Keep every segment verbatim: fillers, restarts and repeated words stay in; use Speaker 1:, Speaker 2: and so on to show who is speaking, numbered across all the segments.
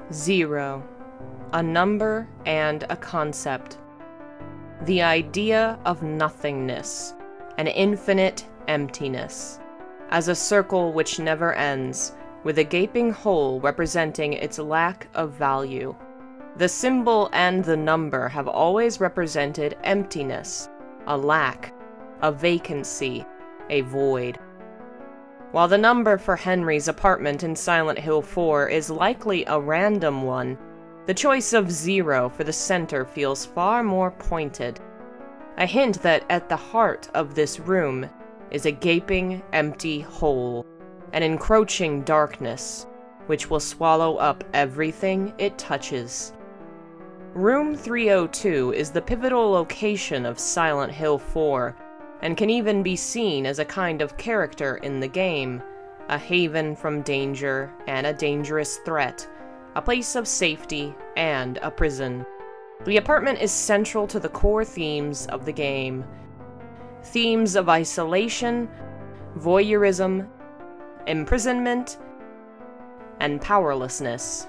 Speaker 1: Zero, a number and a concept. The idea of nothingness, an infinite emptiness, as a circle which never ends, with a gaping hole representing its lack of value. The symbol and the number have always represented emptiness, a lack, a vacancy, a void. While the number for Henry's apartment in Silent Hill four is likely a random one, the choice of zero for the center feels far more pointed. A hint that at the heart of this room is a gaping, empty hole, an encroaching darkness, which will swallow up everything it touches. Room three oh two is the pivotal location of Silent Hill four, and can even be seen as a kind of character in the game, a haven from danger and a dangerous threat, a place of safety and a prison. The apartment is central to the core themes of the game. Themes of isolation, voyeurism, imprisonment, and powerlessness.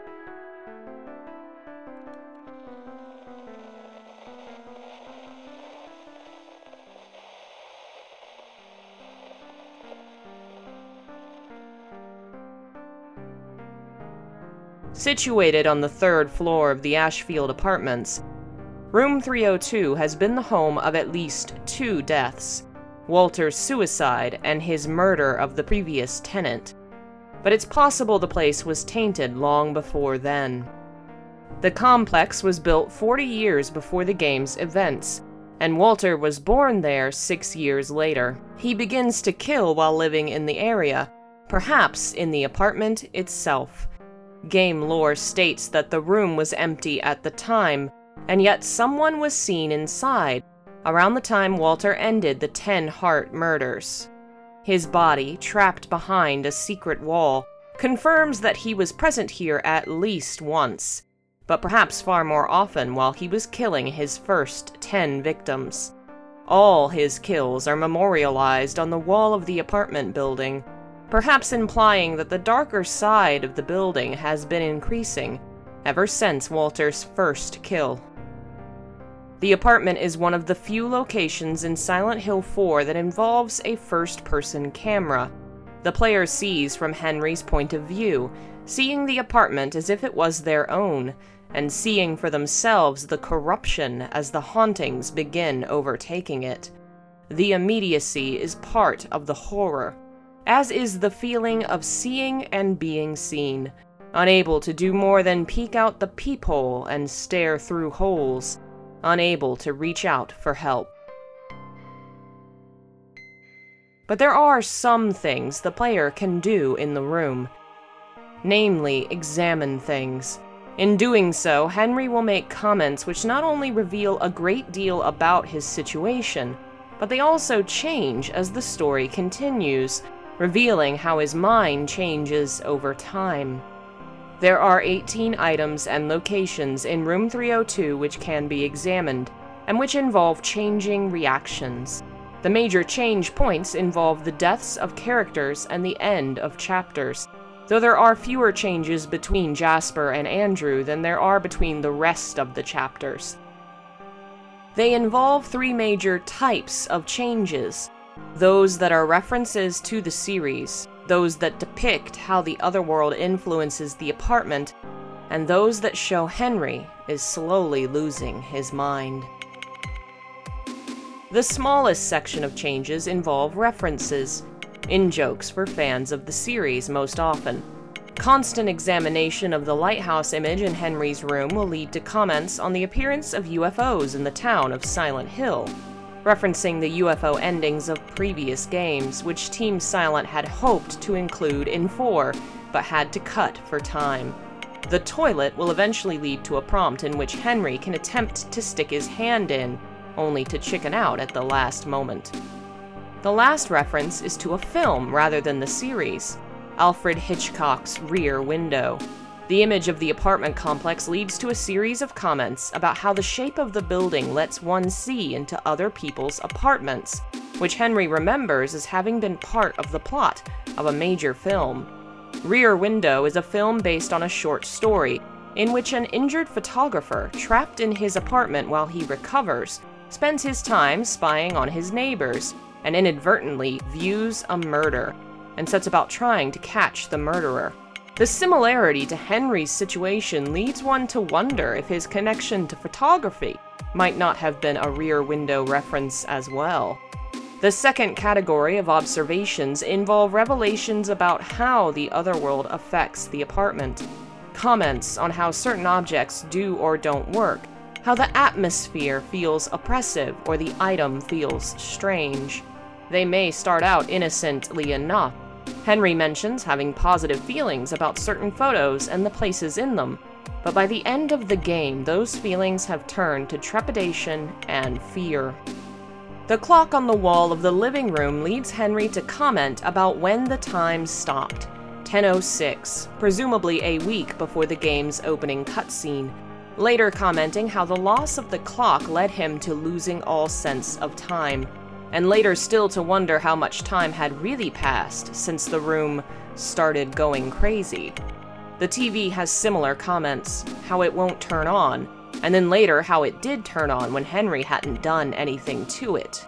Speaker 1: Situated on the third floor of the Ashfield Apartments, Room three oh two has been the home of at least two deaths, Walter's suicide and his murder of the previous tenant. But it's possible the place was tainted long before then. The complex was built forty years before the game's events, and Walter was born there six years later. He begins to kill while living in the area, perhaps in the apartment itself. Game lore states that the room was empty at the time, and yet someone was seen inside, around the time Walter ended the ten Hart murders. His body, trapped behind a secret wall, confirms that he was present here at least once, but perhaps far more often while he was killing his first ten victims. All his kills are memorialized on the wall of the apartment building, perhaps implying that the darker side of the building has been increasing ever since Walter's first kill. The apartment is one of the few locations in Silent Hill four that involves a first-person camera. The player sees from Henry's point of view, seeing the apartment as if it was their own, and seeing for themselves the corruption as the hauntings begin overtaking it. The immediacy is part of the horror, as is the feeling of seeing and being seen, unable to do more than peek out the peephole and stare through holes, unable to reach out for help. But there are some things the player can do in the room, namely examine things. In doing so, Henry will make comments which not only reveal a great deal about his situation, but they also change as the story continues, revealing how his mind changes over time. There are eighteen items and locations in Room three oh two which can be examined, and which involve changing reactions. The major change points involve the deaths of characters and the end of chapters, though there are fewer changes between Jasper and Andrew than there are between the rest of the chapters. They involve three major types of changes: those that are references to the series, those that depict how the otherworld influences the apartment, and those that show Henry is slowly losing his mind. The smallest section of changes involve references, in-jokes for fans of the series most often. Constant examination of the lighthouse image in Henry's room will lead to comments on the appearance of U F Os in the town of Silent Hill, referencing the U F O endings of previous games, which Team Silent had hoped to include in four, but had to cut for time. The toilet will eventually lead to a prompt in which Henry can attempt to stick his hand in, only to chicken out at the last moment. The last reference is to a film rather than the series, Alfred Hitchcock's Rear Window. The image of the apartment complex leads to a series of comments about how the shape of the building lets one see into other people's apartments, which Henry remembers as having been part of the plot of a major film. Rear Window is a film based on a short story in which an injured photographer, trapped in his apartment while he recovers, spends his time spying on his neighbors and inadvertently views a murder and sets about trying to catch the murderer. The similarity to Henry's situation leads one to wonder if his connection to photography might not have been a Rear Window reference as well. The second category of observations involve revelations about how the otherworld affects the apartment. Comments on how certain objects do or don't work, how the atmosphere feels oppressive or the item feels strange. They may start out innocently enough. Henry mentions having positive feelings about certain photos and the places in them, but by the end of the game, those feelings have turned to trepidation and fear. The clock on the wall of the living room leads Henry to comment about when the time stopped, ten oh six, presumably a week before the game's opening cutscene, later commenting how the loss of the clock led him to losing all sense of time, and later still to wonder how much time had really passed since the room started going crazy. The T V has similar comments, how it won't turn on, and then later how it did turn on when Henry hadn't done anything to it.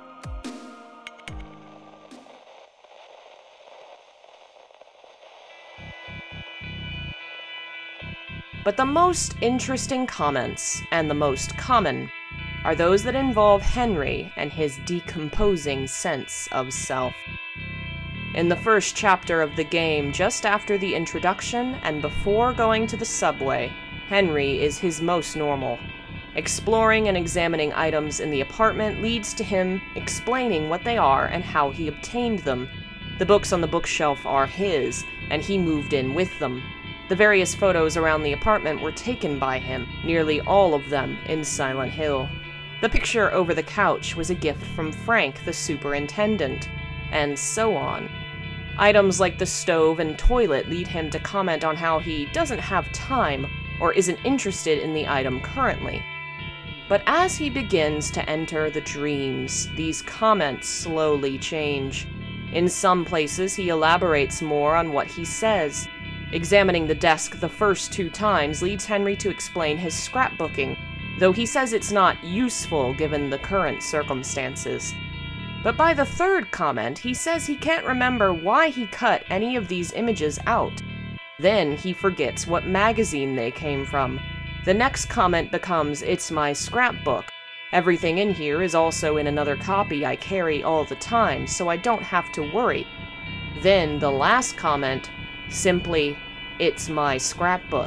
Speaker 1: But the most interesting comments, and the most common, are those that involve Henry and his decomposing sense of self. In the first chapter of the game, just after the introduction and before going to the subway, Henry is his most normal. Exploring and examining items in the apartment leads to him explaining what they are and how he obtained them. The books on the bookshelf are his, and he moved in with them. The various photos around the apartment were taken by him, nearly all of them in Silent Hill. The picture over the couch was a gift from Frank, the superintendent, and so on. Items like the stove and toilet lead him to comment on how he doesn't have time or isn't interested in the item currently. But as he begins to enter the dreams, these comments slowly change. In some places, he elaborates more on what he says. Examining the desk the first two times leads Henry to explain his scrapbooking, though he says it's not useful given the current circumstances. But by the third comment, he says he can't remember why he cut any of these images out. Then he forgets what magazine they came from. The next comment becomes, "It's my scrapbook. Everything in here is also in another copy I carry all the time, so I don't have to worry." Then the last comment, simply, "It's my scrapbook."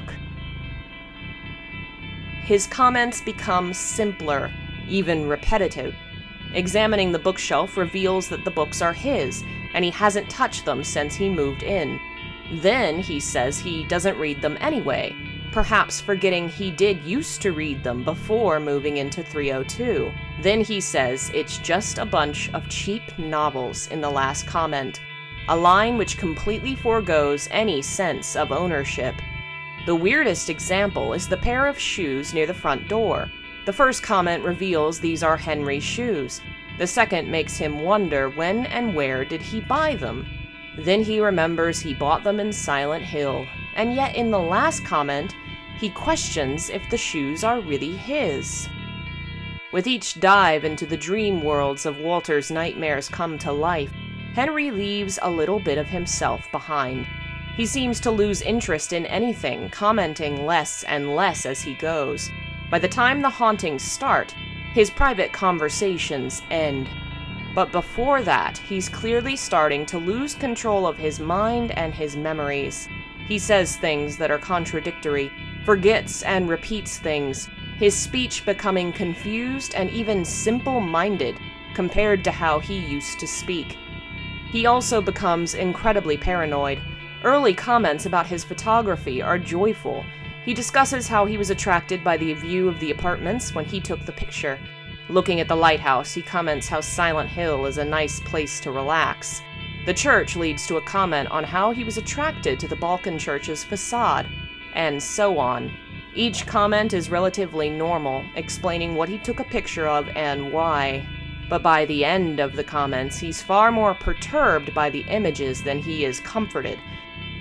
Speaker 1: His comments become simpler, even repetitive. Examining the bookshelf reveals that the books are his, and he hasn't touched them since he moved in. Then he says he doesn't read them anyway, perhaps forgetting he did used to read them before moving into three oh two. Then he says it's just a bunch of cheap novels in the last comment, a line which completely forgoes any sense of ownership. The weirdest example is the pair of shoes near the front door. The first comment reveals these are Henry's shoes. The second makes him wonder when and where did he buy them. Then he remembers he bought them in Silent Hill, and yet in the last comment, he questions if the shoes are really his. With each dive into the dream worlds of Walter's nightmares come to life, Henry leaves a little bit of himself behind. He seems to lose interest in anything, commenting less and less as he goes. By the time the hauntings start, his private conversations end. But before that, he's clearly starting to lose control of his mind and his memories. He says things that are contradictory, forgets and repeats things, his speech becoming confused and even simple-minded compared to how he used to speak. He also becomes incredibly paranoid. Early comments about his photography are joyful. He discusses how he was attracted by the view of the apartments when he took the picture. Looking at the lighthouse, he comments how Silent Hill is a nice place to relax. The church leads to a comment on how he was attracted to the Balkan Church's facade, and so on. Each comment is relatively normal, explaining what he took a picture of and why. But by the end of the comments, he's far more perturbed by the images than he is comforted.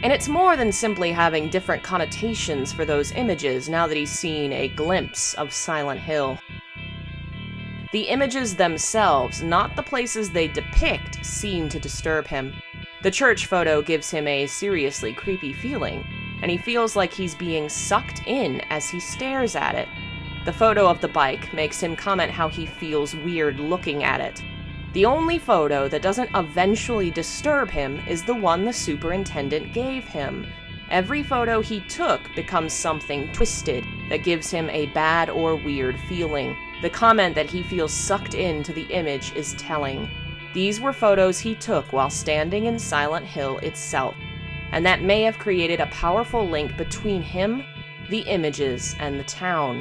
Speaker 1: And it's more than simply having different connotations for those images now that he's seen a glimpse of Silent Hill. The images themselves, not the places they depict, seem to disturb him. The church photo gives him a seriously creepy feeling, and he feels like he's being sucked in as he stares at it. The photo of the bike makes him comment how he feels weird looking at it. The only photo that doesn't eventually disturb him is the one the superintendent gave him. Every photo he took becomes something twisted that gives him a bad or weird feeling. The comment that he feels sucked into the image is telling. These were photos he took while standing in Silent Hill itself, and that may have created a powerful link between him, the images, and the town.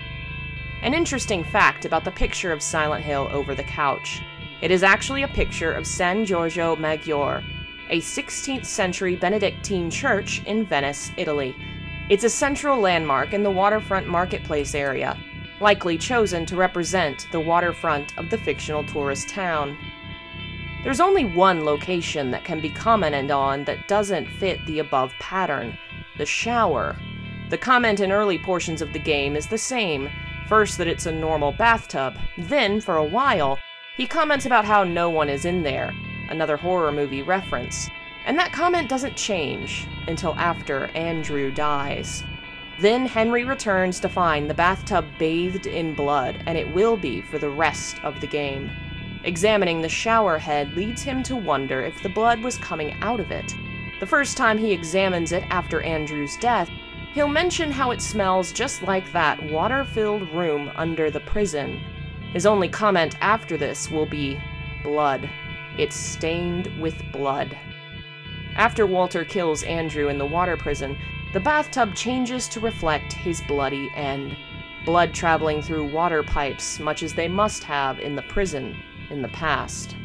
Speaker 1: An interesting fact about the picture of Silent Hill over the couch. It is actually a picture of San Giorgio Maggiore, a sixteenth century Benedictine church in Venice, Italy. It's a central landmark in the waterfront marketplace area, likely chosen to represent the waterfront of the fictional tourist town. There's only one location that can be commented on that doesn't fit the above pattern: the shower. The comment in early portions of the game is the same. First, that it's a normal bathtub. Then, for a while, he comments about how no one is in there, another horror movie reference. And that comment doesn't change until after Andrew dies. Then Henry returns to find the bathtub bathed in blood, and it will be for the rest of the game. Examining the shower head leads him to wonder if the blood was coming out of it. The first time he examines it after Andrew's death, he'll mention how it smells just like that water-filled room under the prison. His only comment after this will be, blood. It's stained with blood. After Walter kills Andrew in the water prison, the bathtub changes to reflect his bloody end. Blood traveling through water pipes, much as they must have in the prison in the past.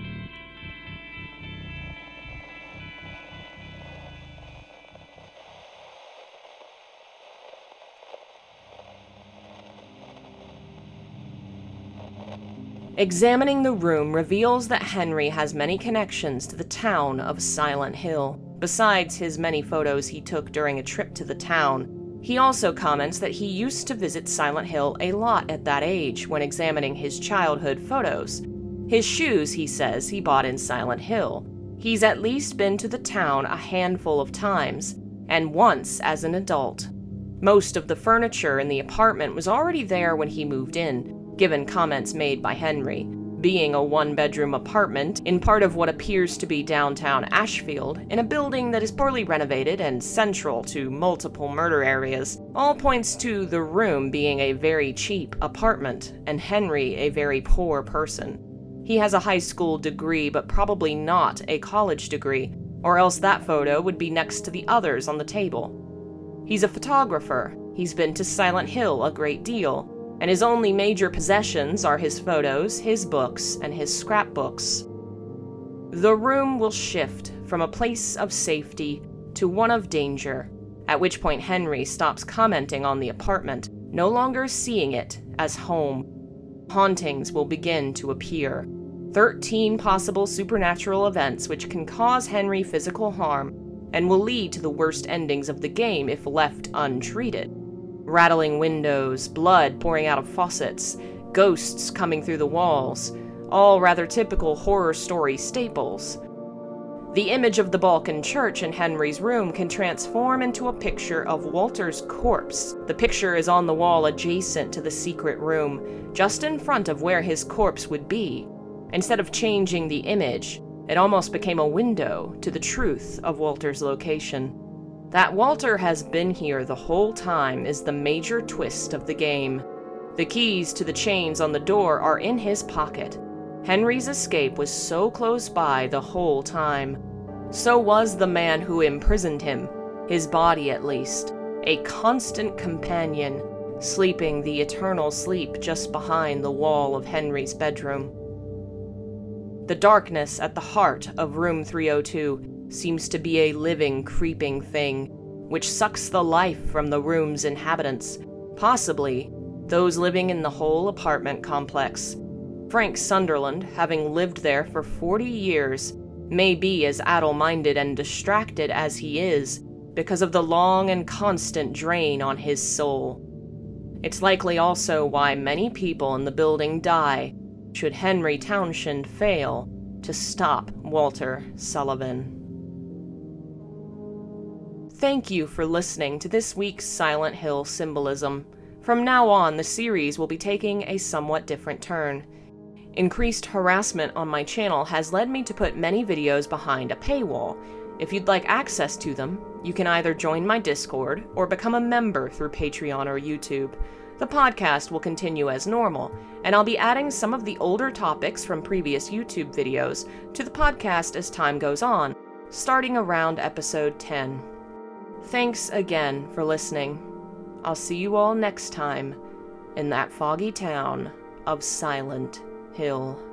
Speaker 1: Examining the room reveals that Henry has many connections to the town of Silent Hill. Besides his many photos he took during a trip to the town, he also comments that he used to visit Silent Hill a lot at that age when examining his childhood photos. His shoes, he says, he bought in Silent Hill. He's at least been to the town a handful of times, and once as an adult. Most of the furniture in the apartment was already there when he moved in, given comments made by Henry. Being a one-bedroom apartment in part of what appears to be downtown Ashfield, in a building that is poorly renovated and central to multiple murder areas, all points to the room being a very cheap apartment, and Henry a very poor person. He has a high school degree, but probably not a college degree, or else that photo would be next to the others on the table. He's a photographer. He's been to Silent Hill a great deal, and his only major possessions are his photos, his books, and his scrapbooks. The room will shift from a place of safety to one of danger, at which point Henry stops commenting on the apartment, no longer seeing it as home. Hauntings will begin to appear. Thirteen possible supernatural events which can cause Henry physical harm and will lead to the worst endings of the game if left untreated. Rattling windows, blood pouring out of faucets, ghosts coming through the walls, all rather typical horror story staples. The image of the Balkan church in Henry's room can transform into a picture of Walter's corpse. The picture is on the wall adjacent to the secret room, just in front of where his corpse would be. Instead of changing the image, it almost became a window to the truth of Walter's location. That Walter has been here the whole time is the major twist of the game. The keys to the chains on the door are in his pocket. Henry's escape was so close by the whole time. So was the man who imprisoned him, his body at least, a constant companion, sleeping the eternal sleep just behind the wall of Henry's bedroom. The darkness at the heart of room three oh two seems to be a living, creeping thing, which sucks the life from the room's inhabitants, possibly those living in the whole apartment complex. Frank Sunderland, having lived there for forty years, may be as addle-minded and distracted as he is, because of the long and constant drain on his soul. It's likely also why many people in the building die, should Henry Townshend fail to stop Walter Sullivan. Thank you for listening to this week's Silent Hill Symbolism. From now on, the series will be taking a somewhat different turn. Increased harassment on my channel has led me to put many videos behind a paywall. If you'd like access to them, you can either join my Discord or become a member through Patreon or YouTube. The podcast will continue as normal, and I'll be adding some of the older topics from previous YouTube videos to the podcast as time goes on, starting around episode ten. Thanks again for listening. I'll see you all next time in that foggy town of Silent Hill.